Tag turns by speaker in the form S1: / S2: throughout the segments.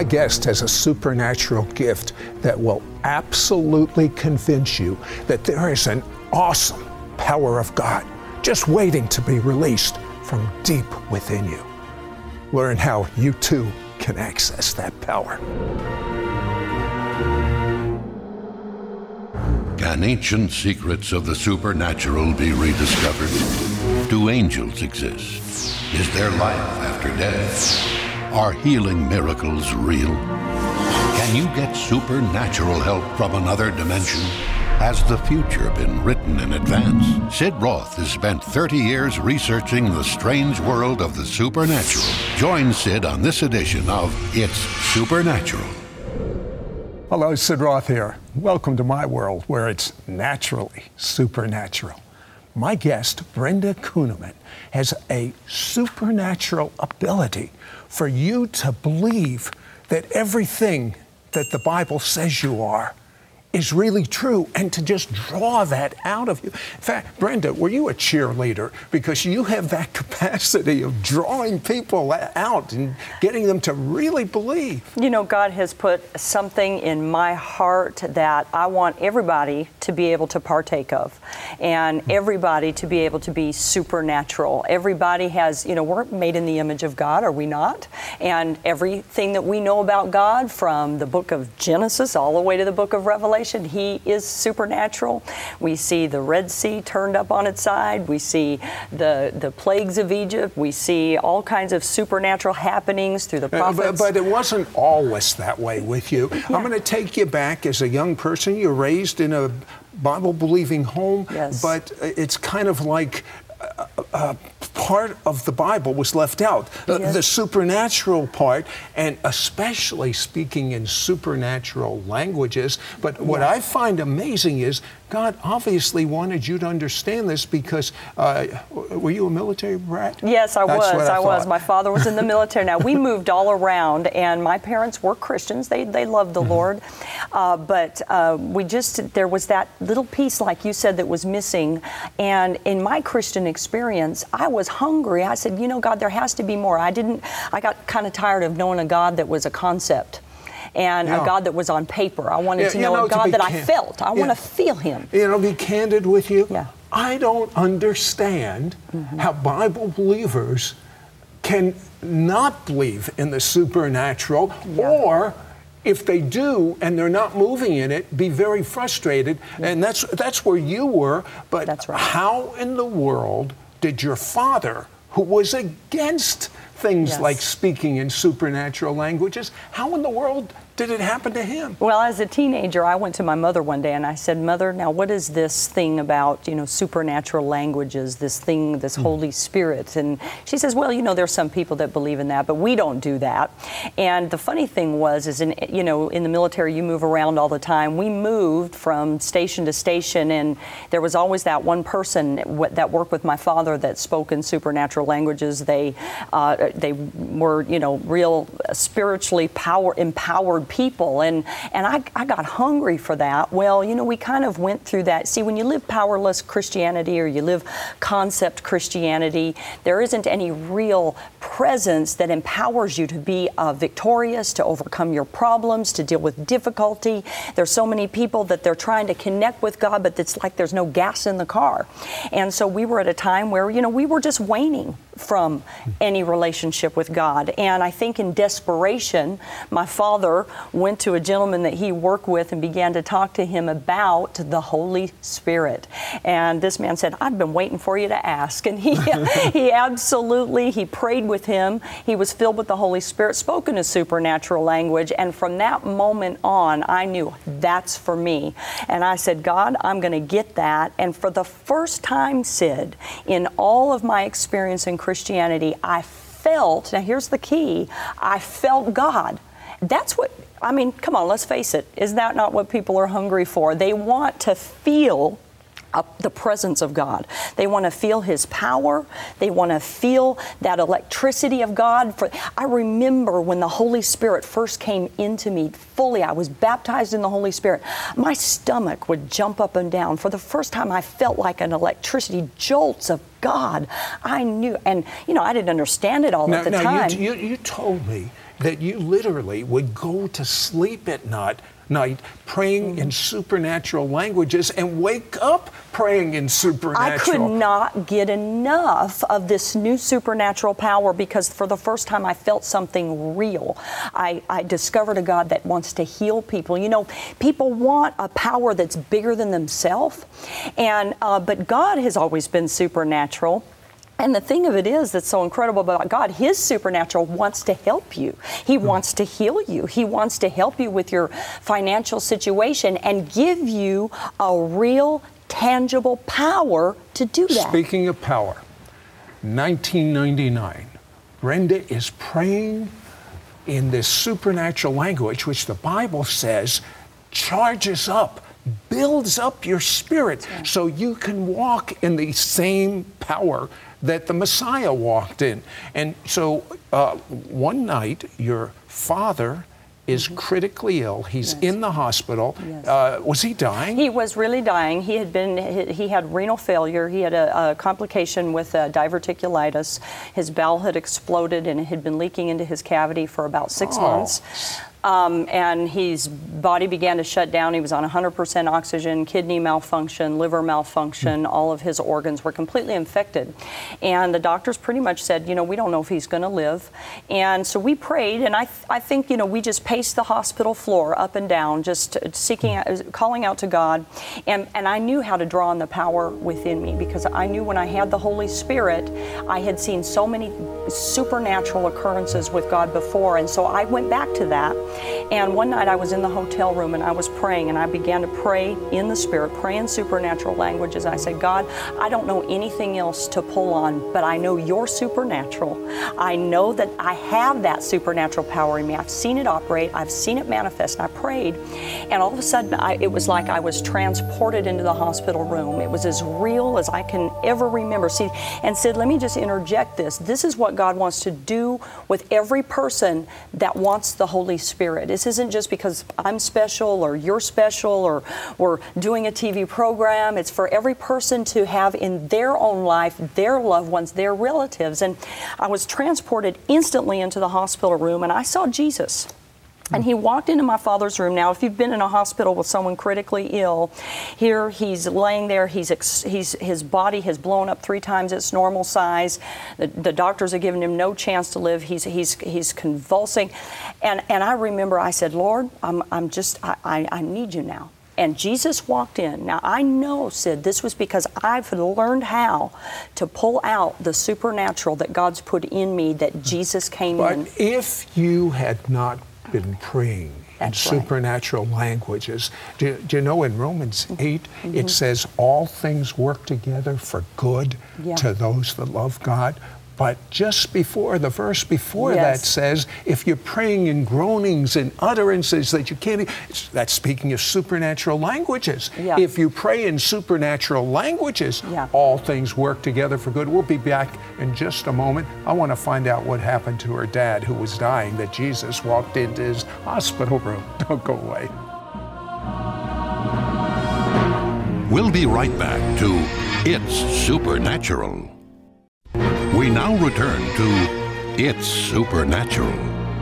S1: My guest has a supernatural gift that will absolutely convince you that there is an awesome power of God just waiting to be released from deep within you. Learn how you too can access that power.
S2: Can ancient secrets of the supernatural be rediscovered? Do angels exist? Is there life after death? Are healing miracles real? Can you get supernatural help from another dimension? Has the future been written in advance? Sid Roth has spent 30 years researching the strange world of the supernatural. Join Sid on this edition of It's Supernatural.
S1: Hello, Sid Roth here. Welcome to my world where it's naturally supernatural. My guest, Brenda Kuhneman, has a supernatural ability for you to believe that everything that the Bible says you are is really true, and to just draw that out of you. In fact, Brenda, were you a cheerleader? Because you have that capacity of drawing people out and getting them to really believe.
S3: You know, God has put something in my heart that I want everybody to be able to partake of, and everybody to be able to be supernatural. Everybody has, you know, we're made in the image of God, are we not? And everything that we know about God, from the book of Genesis all the way to the book of Revelation, He is supernatural. We see the Red Sea turned up on its side. We see the plagues of Egypt. We see all kinds of supernatural happenings through the prophets.
S1: But it wasn't always that way with you. Yeah. I'm going to take you back as a young person. You're raised in a Bible-believing home,
S3: yes.
S1: But it's kind of like part of the Bible was left out,
S3: yes.
S1: The supernatural part, and especially speaking in supernatural languages. But what I find amazing is God obviously wanted you to understand this because, were you a military brat?
S3: Yes, I was. My father was in the military. Now, we moved all around, and my parents were Christians. They loved the Lord. But there was that little piece, like you said, that was missing. And in my Christian experience, I was hungry. I said, you know, God, there has to be more. I got kind of tired of knowing a God that was a concept and a God that was on paper. I wanted to know a God that I felt. I want to feel Him.
S1: You know, be candid with you.
S3: Yeah.
S1: I don't understand how Bible believers can not believe in the supernatural, or if they do and they're not moving in it, be very frustrated. And that's where you were. But
S3: that's right.
S1: How in the world did your father, who was against things like speaking in supernatural languages, how in the world did it happen to him?
S3: Well, as a teenager, I went to my mother one day and I said, Mother, now what is this thing about, you know, supernatural languages, this Holy Spirit? And she says, well, you know, there's some people that believe in that, but we don't do that. And the funny thing is in the military, you move around all the time. We moved from station to station, and there was always that one person that worked with my father that spoke in supernatural languages. They were, you know, real spiritually empowered people, and I got hungry for that. Well, you know, we kind of went through that. See, when you live powerless Christianity or you live concept Christianity, there isn't any real presence that empowers you to be victorious, to overcome your problems, to deal with difficulty. There's so many people that they're trying to connect with God, but it's like there's no gas in the car. And so we were at a time where, you know, we were just waning from any relationship with God. And I think in desperation, my father went to a gentleman that he worked with and began to talk to him about the Holy Spirit. And this man said, I've been waiting for you to ask. And he he prayed with him. He was filled with the Holy Spirit, spoke in a supernatural language. And from that moment on, I knew that's for me. And I said, God, I'm going to get that. And for the first time, Sid, in all of my experience in Christianity, I felt, now here's the key, I felt God. That's what, I mean, come on, let's face it. Is that not what people are hungry for? They want to feel the presence of God. They want to feel His power. They want to feel that electricity of God. I remember when the Holy Spirit first came into me fully, I was baptized in the Holy Spirit. My stomach would jump up and down. For the first time, I felt like an electricity, jolts of God. I knew, and you know, I didn't understand it all at the time.
S1: You told me that you literally would go to sleep at night praying in supernatural languages and wake up praying in supernatural.
S3: I could not get enough of this new supernatural power, because for the first time I felt something real. I discovered a God that wants to heal people. You know, people want a power that's bigger than themselves, and but God has always been supernatural. And the thing of it is that's so incredible about God, His supernatural wants to help you. He wants to heal you. He wants to help you with your financial situation and give you a real, tangible power to do that.
S1: Speaking of power, 1999, Brenda is praying in this supernatural language, which the Bible says charges up, builds up your spirit, so you can walk in the same power that the Messiah walked in. And so one night, your father is critically ill. He's in the hospital. Was he dying?
S3: He was really dying. He had renal failure. He had a complication with diverticulitis. His bowel had exploded and it had been leaking into his cavity for about 6 months. And his body began to shut down. He was on 100% oxygen, kidney malfunction, liver malfunction. All of his organs were completely infected. And the doctors pretty much said, you know, we don't know if he's going to live. And so we prayed, and I think, you know, we just paced the hospital floor up and down, just calling out to God. And I knew how to draw on the power within me, because I knew when I had the Holy Spirit, I had seen so many supernatural occurrences with God before. And so I went back to that. And one night I was in the hotel room and I was praying, and I began to pray in the Spirit, pray in supernatural languages. I said, God, I don't know anything else to pull on, but I know you're supernatural. I know that I have that supernatural power in me. I've seen it operate. I've seen it manifest. And I prayed, and all of a sudden it was like I was transported into the hospital room. It was as real as I can ever remember. See, and Sid, let me just interject this. This is what God wants to do with every person that wants the Holy Spirit. This isn't just because I'm special or you're special or we're doing a TV program. It's for every person to have in their own life, their loved ones, their relatives. And I was transported instantly into the hospital room, and I saw Jesus. And he walked into my father's room. Now, if you've been in a hospital with someone critically ill, here he's laying there. His body has blown up 3 times its normal size. The doctors are giving him no chance to live. He's convulsing, and I remember I said, Lord, I need you now. And Jesus walked in. Now, I know, Sid, this was because I've learned how to pull out the supernatural that God's put in me, that Jesus came in.
S1: But if you had not been praying in supernatural languages, do you know in Romans 8 it says all things work together for good to those that love God? But just before, the verse before that says, if you're praying in groanings and utterances that you can't, that's speaking of supernatural languages. If you pray in supernatural languages, all things work together for good. We'll be back in just a moment. I want to find out what happened to her dad who was dying, that Jesus walked into his hospital room. Don't go away.
S2: We'll be right back to It's Supernatural. We now return to It's Supernatural.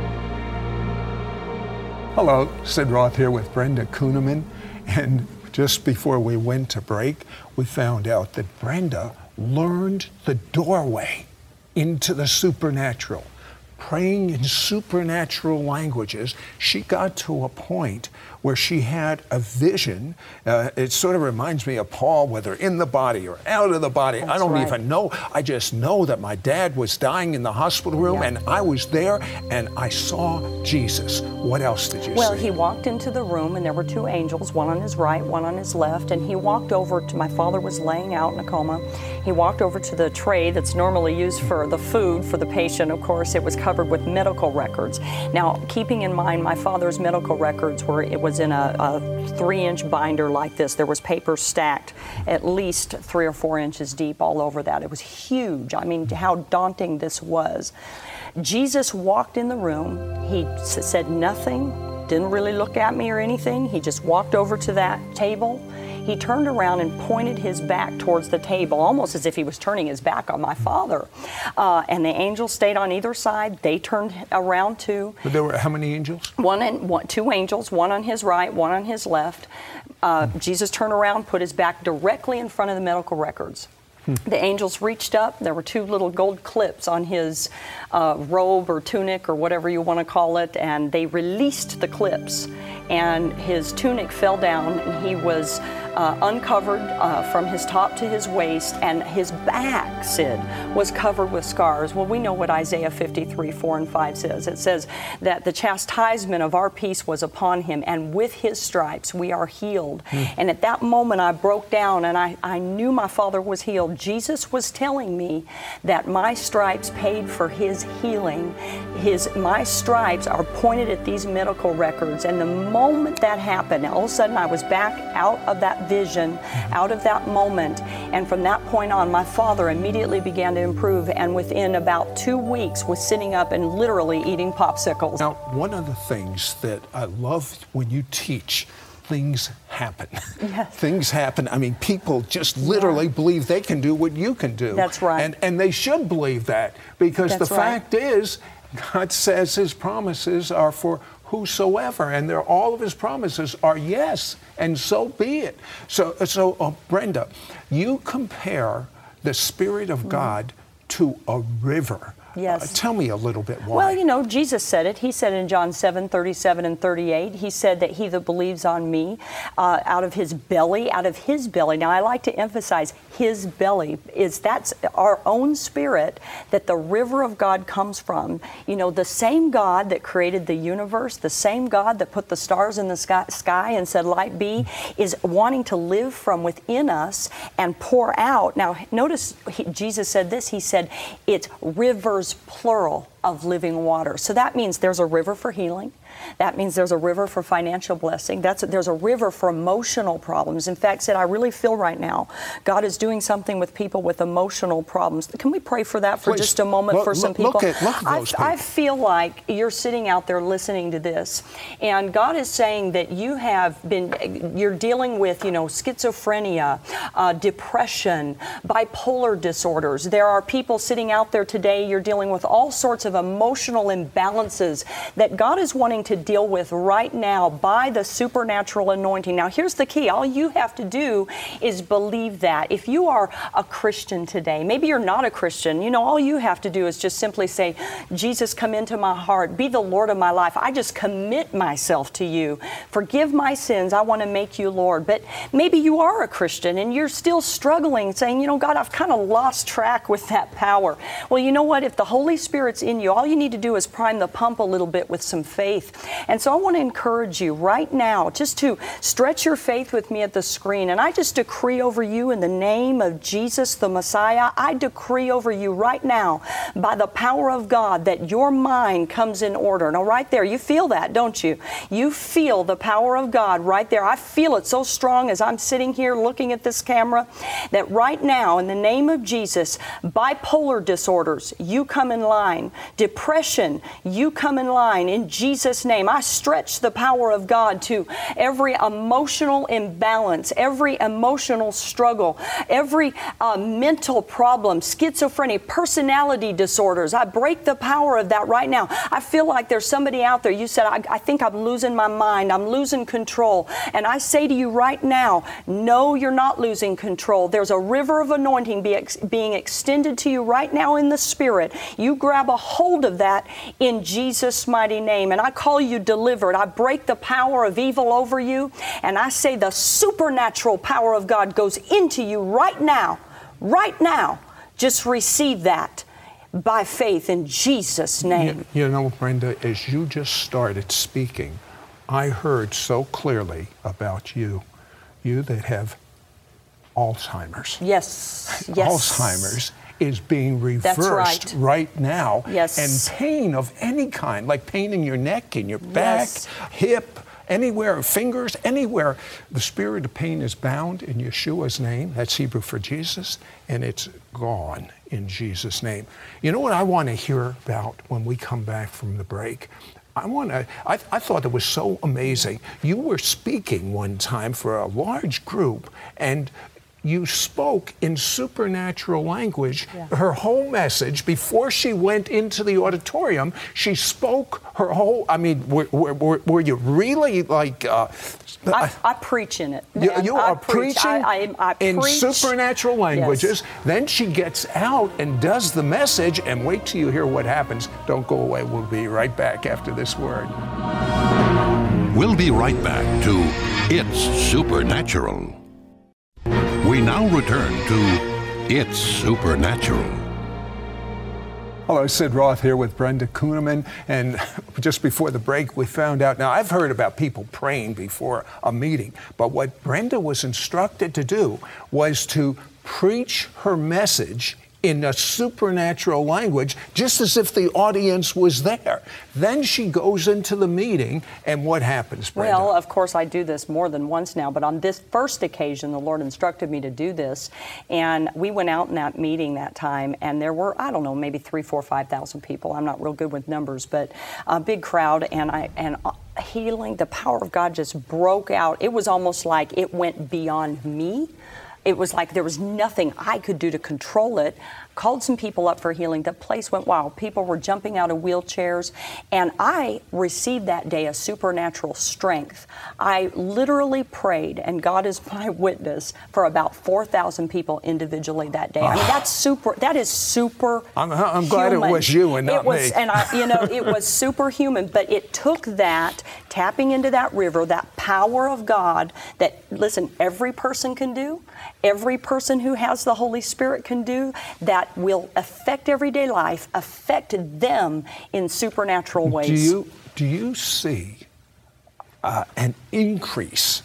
S1: Hello, Sid Roth here with Brenda Kuhneman. And just before we went to break, we found out that Brenda learned the doorway into the supernatural. Praying in supernatural languages, she got to a point where she had a vision. It sort of reminds me of Paul, whether in the body or out of the body. I don't even know. I just know that my dad was dying in the hospital room, and I was there, and I saw Jesus. What else did you see?
S3: Well, he walked into the room, and there were 2 angels, one on his right, one on his left, and he walked over to, my father was laying out in a coma. He walked over to the tray that's normally used for the food for the patient. Of course, it was covered with medical records. Now, keeping in mind my father's medical records it was in a 3-inch binder like this. There was paper stacked at least 3 or 4 inches deep all over that. It was huge. I mean, how daunting this was. Jesus walked in the room. He said nothing, didn't really look at me or anything. He just walked over to that table. he turned around and pointed his back towards the table, almost as if he was turning his back on my father. And the angels stayed on either side. They turned around too.
S1: But there were how many angels?
S3: Two angels, one on his right, one on his left. Jesus turned around, put his back directly in front of the medical records. The angels reached up. There were two little gold clips on his robe or tunic or whatever you want to call it, and they released the clips. And his tunic fell down, and he was uncovered from his top to his waist, and his back, Sid, was covered with scars. Well, we know what Isaiah 53, 4 and 5 says. It says that the chastisement of our peace was upon him, and with his stripes we are healed. And at that moment I broke down, and I knew my father was healed. Jesus was telling me that my stripes paid for his healing. My stripes are pointed at these medical records, and the moment that happened, all of a sudden I was back out of that vision, out of that moment, and from that point on my father immediately began to improve, and within about 2 weeks was sitting up and literally eating popsicles.
S1: Now, one of the things that I love when you teach, things happen.
S3: Yes.
S1: Things happen. I mean, people just literally believe they can do what you can do.
S3: That's right.
S1: And they should believe that, because the fact is, God says his promises are for whosoever, and all of his promises are yes, and so be it. So Brenda, you compare the Spirit of God to a river.
S3: Yes.
S1: Tell me a little bit why.
S3: Well, you know, Jesus said it. He said in John 7, 37 and 38, he said that he that believes on me, out of his belly. Now, I like to emphasize his belly, that's our own spirit that the river of God comes from. You know, the same God that created the universe, the same God that put the stars in the sky and said, light be, is wanting to live from within us and pour out. Now, notice Jesus said this. He said, it's rivers, plural, of living water. So that means there's a river for healing. That means there's a river for financial blessing. There's a river for emotional problems. In fact, Sid, I really feel right now God is doing something with people with emotional problems. Can we pray for that for just a moment for some people?
S1: Look at those people.
S3: I feel like you're sitting out there listening to this, and God is saying that you're dealing with, schizophrenia, depression, bipolar disorders. There are people sitting out there today, you're dealing with all sorts of emotional imbalances that God is wanting to deal with right now by the supernatural anointing. Now, here's the key. All you have to do is believe that. If you are a Christian today, maybe you're not a Christian, all you have to do is just simply say, Jesus, come into my heart. Be the Lord of my life. I just commit myself to you. Forgive my sins. I want to make you Lord. But maybe you are a Christian and you're still struggling, saying, God, I've kind of lost track with that power. Well, you know what? If the Holy Spirit's in you, all you need to do is prime the pump a little bit with some faith. And so I want to encourage you right now just to stretch your faith with me at the screen. And I just decree over you in the name of Jesus the Messiah, I decree over you right now by the power of God that your mind comes in order. Now right there, you feel that, don't you? You feel the power of God right there. I feel it so strong as I'm sitting here looking at this camera that right now in the name of Jesus, bipolar disorders, you come in line. Depression, you come in line in Jesus' name. I stretch the power of God to every emotional imbalance, every emotional struggle, every mental problem, schizophrenia, personality disorders. I break the power of that right now. I feel like there's somebody out there. You said, I think I'm losing my mind. I'm losing control. And I say to you right now, no, you're not losing control. There's a river of anointing being extended to you right now in the Spirit. You grab a hold of that in Jesus' mighty name. And I call you delivered. I break the power of evil over you. And I say the supernatural power of God goes into you right now. Right now. Just receive that by faith in Jesus' name.
S1: Brenda, as you just started speaking, I heard so clearly about you that have Alzheimer's.
S3: Yes.
S1: Alzheimer's is being reversed right now.
S3: Yes.
S1: And pain of any kind, like pain in your neck, in your back, hip, anywhere, fingers, anywhere. The spirit of pain is bound in Yeshua's name. That's Hebrew for Jesus. And it's gone in Jesus' name. You know what I want to hear about when we come back from the break? I thought it was so amazing. You were speaking one time for a large group, and you spoke in supernatural language.
S3: Yeah.
S1: Her whole message, before she went into the auditorium, she spoke her whole, I mean, were you really like...
S3: I preach in it.
S1: You are preaching
S3: I
S1: in
S3: preach.
S1: supernatural languages.
S3: Yes.
S1: Then she gets out and does the message, and wait till you hear what happens. Don't go away. We'll be right back after this word.
S2: We'll be right back to It's Supernatural. We now return to It's Supernatural.
S1: Hello, Sid Roth here with Brenda Kuhneman, and just before the break we found out, now I've heard about people praying before a meeting, but what Brenda was instructed to do was to preach her message in a supernatural language, just as if the audience was there. Then she goes into the meeting, and what happens, Brenda?
S3: Well, of course, I do this more than once now, but on this first occasion, the Lord instructed me to do this, and we went out in that meeting that time, and there were, I don't know, maybe 3,000, 4,000, 5,000 people. I'm not real good with numbers, but a big crowd, and healing, the power of God just broke out. It was almost like it went beyond me. It was like there was nothing I could do to control it. Called some people up for healing. The place went wild. People were jumping out of wheelchairs. And I received that day a supernatural strength. I literally prayed, and God is my witness, for about 4,000 people individually that day. I mean, that is super.
S1: I'm glad it was you and not me.
S3: And it was superhuman, but it took that, tapping into that river, that power of God that, listen, every person can do, every person who has the Holy Spirit can do, that will affect everyday life, affect them in supernatural ways.
S1: Do you see an increase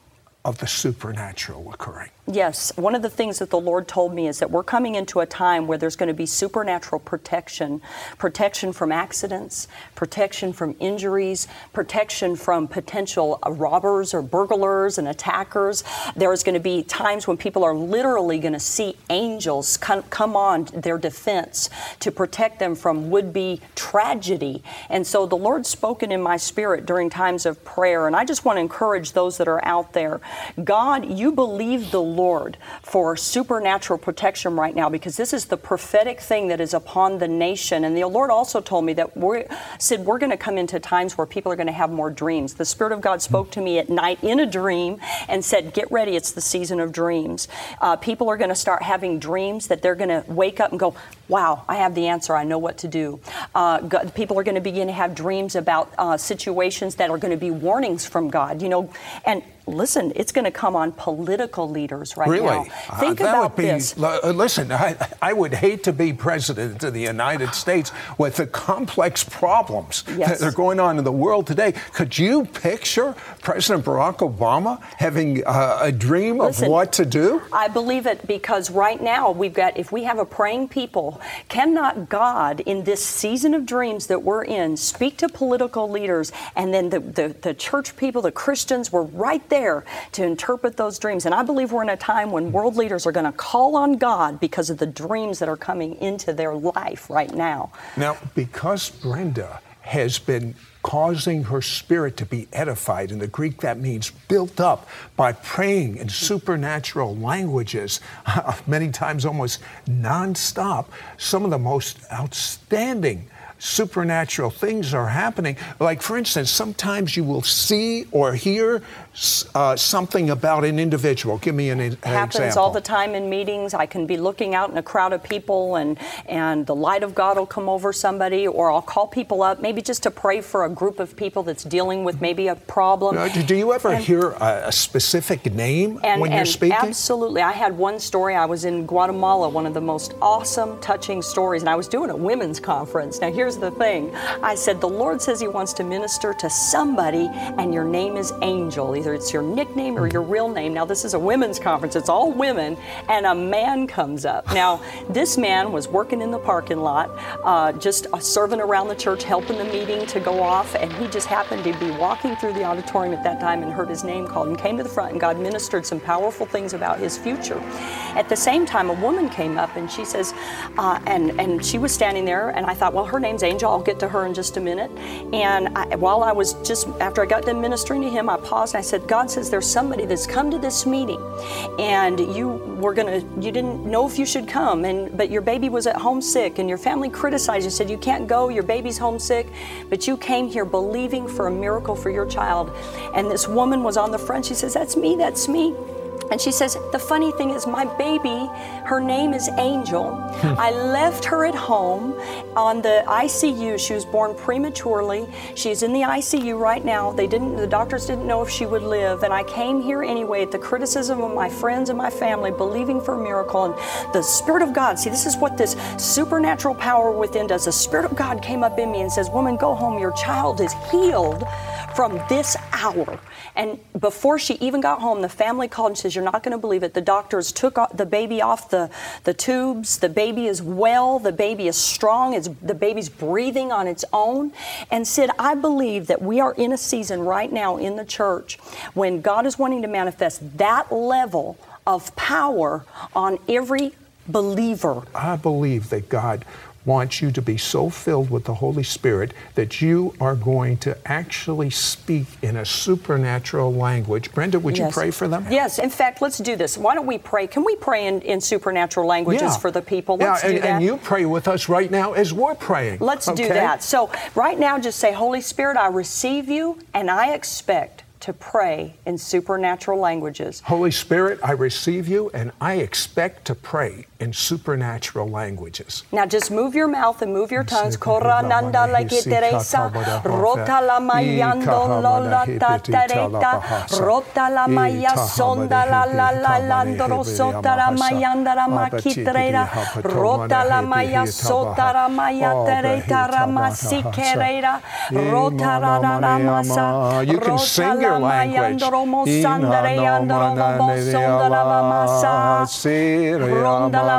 S1: of the supernatural occurring?
S3: Yes. One of the things that the Lord told me is that we're coming into a time where there's going to be supernatural protection from accidents, protection from injuries, protection from potential robbers or burglars and attackers. There's going to be times when people are literally going to see angels come on their defense to protect them from would-be tragedy. And so the Lord's spoken in my spirit during times of prayer, and I just want to encourage those that are out there. God, you believe the Lord for supernatural protection right now, because this is the prophetic thing that is upon the nation. And the Lord also told me that we're going to come into times where people are going to have more dreams. The Spirit of God spoke to me at night in a dream and said, get ready, it's the season of dreams. People are going to start having dreams that they're going to wake up and go, wow, I have the answer, I know what to do. People are going to begin to have dreams about situations that are going to be warnings from God, and listen, it's going to come on political leaders right now. Think about this.
S1: Listen, I would hate to be president of the United States with the complex problems that are going on in the world today. Could you picture President Barack Obama having a dream of what to do?
S3: I believe it, because right now if we have a praying people, cannot God in this season of dreams that we're in speak to political leaders, and then the church people, the Christians, were right there to interpret those dreams. And I believe we're in a time when world leaders are going to call on God because of the dreams that are coming into their life right now.
S1: Now, because Brenda has been causing her spirit to be edified, in the Greek that means built up, by praying in supernatural languages, many times almost nonstop, some of the most outstanding supernatural things are happening. Like, for instance, sometimes you will see or hear something about an individual. Give me an example.
S3: Happens all the time in meetings. I can be looking out in a crowd of people, and the light of God will come over somebody, or I'll call people up, maybe just to pray for a group of people that's dealing with maybe a problem.
S1: Do you ever hear a specific name when you're speaking?
S3: Absolutely. I had one story. I was in Guatemala, one of the most awesome, touching stories, and I was doing a women's conference. Now, here's the thing. I said, the Lord says He wants to minister to somebody, and your name is Angel. Either it's your nickname or your real name. Now, this is a women's conference. It's all women, and a man comes up. Now, this man was working in the parking lot, just serving around the church, helping the meeting to go off, and he just happened to be walking through the auditorium at that time and heard his name called and came to the front, and God ministered some powerful things about his future. At the same time, a woman came up, and she says, and she was standing there, and I thought, well, her name name's Angel. I'll get to her in just a minute. And after I got done ministering to him, I paused and I said, God says there's somebody that's come to this meeting, and you didn't know if you should come, but your baby was at home sick, and your family criticized you, said you can't go, your baby's homesick, but you came here believing for a miracle for your child. And this woman was on the front. She says, that's me. And she says, the funny thing is my baby, her name is Angel. I left her at home on the ICU. She was born prematurely. She's in the ICU right now. The doctors didn't know if she would live. And I came here anyway at the criticism of my friends and my family, believing for a miracle. And the Spirit of God, see, this is what this supernatural power within does. The Spirit of God came up in me and says, woman, go home. Your child is healed from this hour. And before she even got home, the family called and says, you're not going to believe it. The doctors took the baby off the tubes. The baby is well. The baby is strong. The baby's breathing on its own. And Sid, I believe that we are in a season right now in the church when God is wanting to manifest that level of power on every believer.
S1: I believe that God wants you to be so filled with the Holy Spirit that you are going to actually speak in a supernatural language. Brenda, would you pray for them?
S3: Yes. In fact, let's do this. Why don't we pray? Can we pray in supernatural languages for the people? Let's do that.
S1: And you pray with us right now as we're praying.
S3: Let's do that. So right now, just say, Holy Spirit, I receive you, and I expect to pray in supernatural languages.
S1: Holy Spirit, I receive you, and I expect to pray in supernatural languages.
S3: Now just move your mouth and move your tongues. Korananda la keteresa, rota la mayando lola tatareta, rota la maya sonda la la la landro sota la mayanda la makitrera, rota la maya sota la maya tereta ramasikerera, rota la la masa.
S1: You can sing your language.
S3: Now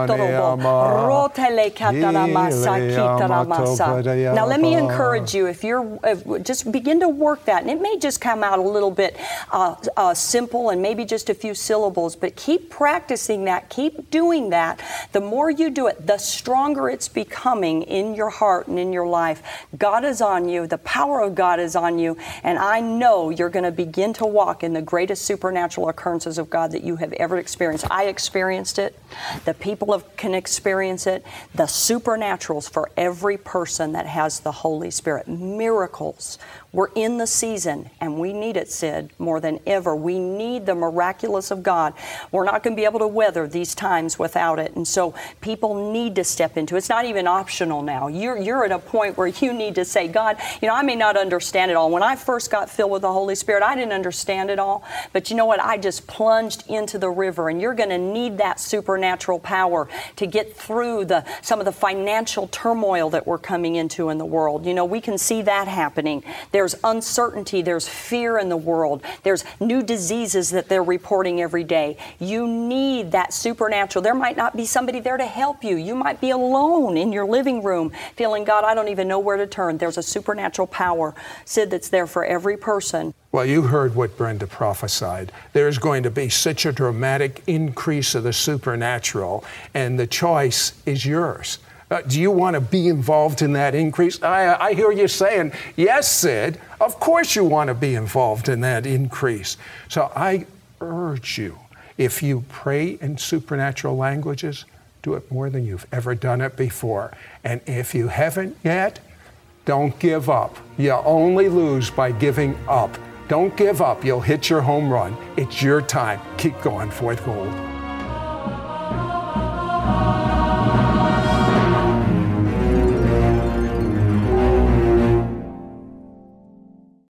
S3: let me encourage you, if you're just begin to work that, and it may just come out a little bit simple and maybe just a few syllables, but keep practicing that, keep doing that. The more you do it, the stronger it's becoming in your heart and in your life. God is on you, the power of God is on you, and I know you're going to begin to walk in the greatest supernatural occurrences of God that you have ever experienced. I experienced it. The people can experience it. The supernaturals for every person that has the Holy Spirit. Miracles. We're in the season, and we need it, Sid, more than ever. We need the miraculous of God. We're not going to be able to weather these times without it. And so people need to step into it. It's not even optional now. You're at a point where you need to say, God, I may not understand it all. When I first got filled with the Holy Spirit, I didn't understand it all. But you know what? I just plunged into the river, and you're going to need that supernatural power to get through some of the financial turmoil that we're coming into in the world. We can see that happening. There's uncertainty, there's fear in the world, there's new diseases that they're reporting every day. You need that supernatural. There might not be somebody there to help you. You might be alone in your living room feeling, God, I don't even know where to turn. There's a supernatural power, Sid, that's there for every person.
S1: Well, you heard what Brenda prophesied. There's going to be such a dramatic increase of the supernatural, and the choice is yours. Do you want to be involved in that increase? I hear you saying, yes, Sid, of course you want to be involved in that increase. So I urge you, if you pray in supernatural languages, do it more than you've ever done it before. And if you haven't yet, don't give up. You only lose by giving up. Don't give up. You'll hit your home run. It's your time. Keep going for the gold.